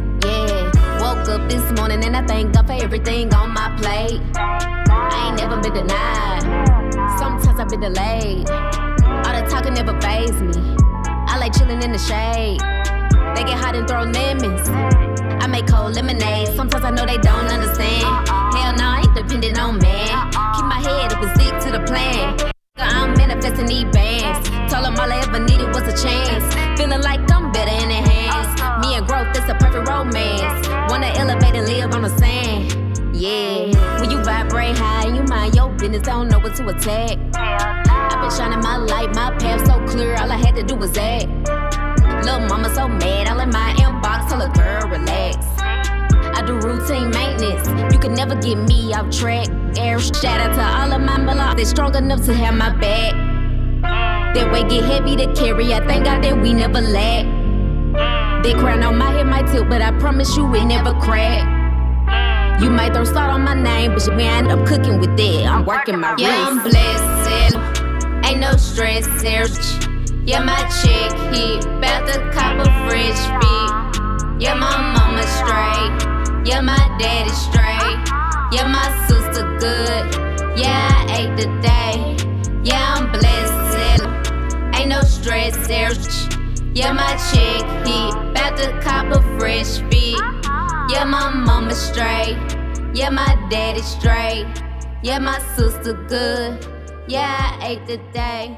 Woke up this morning and I thank God for everything on my plate. I ain't never been denied, sometimes I've been delayed. All the talking never faze me, I like chilling in the shade. They get hot and throw lemons, I make cold lemonade. Sometimes I know they don't understand. Hell no, I ain't dependent on man. Keep my head up and stick to the plan. I'm manifesting these bands. Told them all I ever needed was a chance. Feeling like I'm better in their hands. Me and growth, it's a perfect romance. Wanna elevate and live on the sand. Yeah, when you vibrate high and you mind your business, don't know what to attack. I've been shining my light, my path so clear, all I had to do was act. Little mama so mad, all in my inbox, tell her girl relax. I do routine maintenance, you can never get me off track. Air shout out to all of my mellow, they strong enough to have my back. That weight get heavy to carry, I thank God that we never lack. That crown on my head might tilt, but I promise you it never crack. You might throw salt on my name, but we end up cooking with it. I'm working my wrist. Yeah, I'm blessed, ain't no stress there. Yeah, my chick hit, bout to cop a fresh fit. Yeah, my mama straight, yeah, my daddy straight. Yeah, my sister good, yeah, I ate today. Yeah, I'm blessed, ain't no stress there. Yeah, my chick hit, bout to cop a fresh fit. Yeah, my mama straight, yeah, my daddy straight. Yeah, my sister good, yeah, I ate today.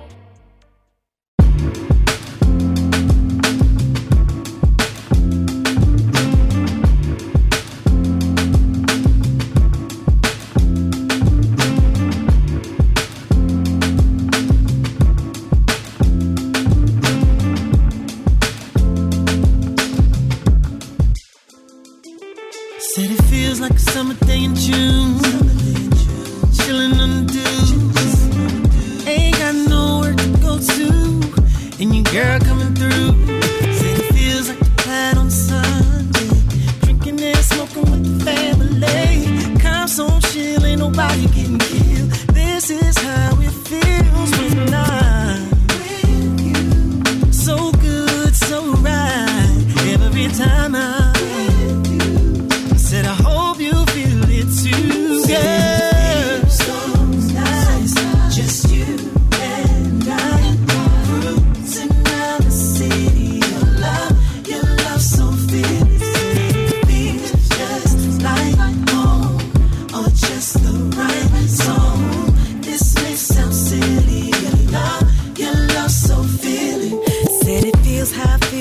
Said it feels like a summer day in June. Chillin' on the dunes. Ain't got no work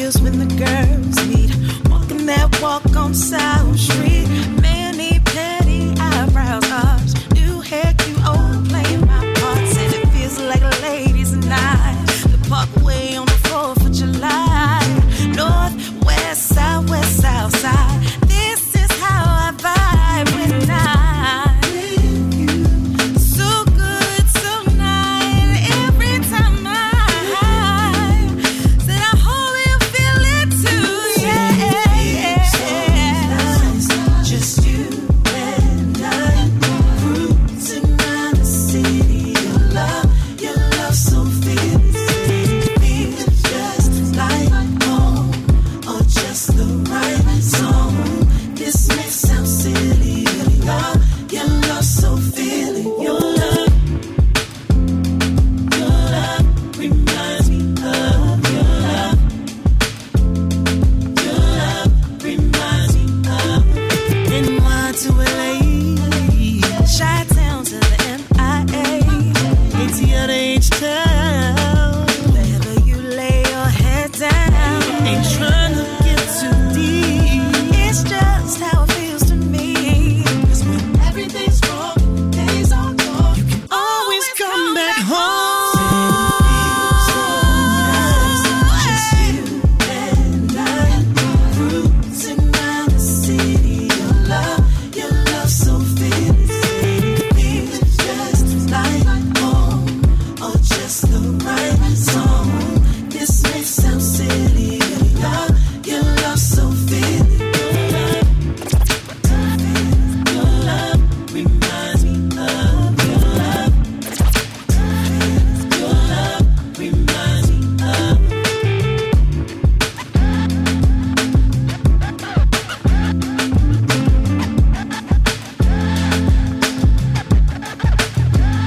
feels when the girls meet. Walking that walk on side.